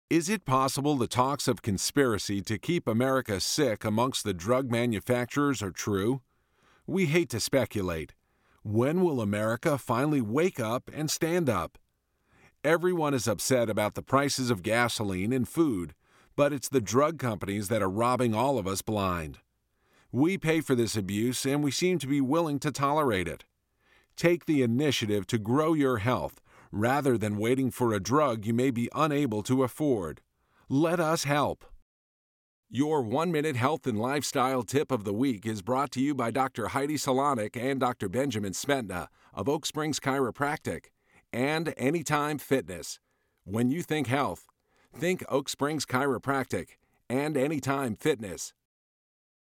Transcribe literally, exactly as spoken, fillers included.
Is it possible the talks of conspiracy to keep America sick amongst the drug manufacturers are true? We hate to speculate. When will America finally wake up and stand up? Everyone is upset about the prices of gasoline and food, but it's the drug companies that are robbing all of us blind. We pay for this abuse, and we seem to be willing to tolerate it. Take the initiative to grow your health rather than waiting for a drug you may be unable to afford. Let us help. Your one-minute health and lifestyle tip of the week is brought to you by Doctor Heidi Salonik and Doctor Benjamin Smetna of Oak Springs Chiropractic and Anytime Fitness. When you think health, think Oak Springs Chiropractic and Anytime Fitness.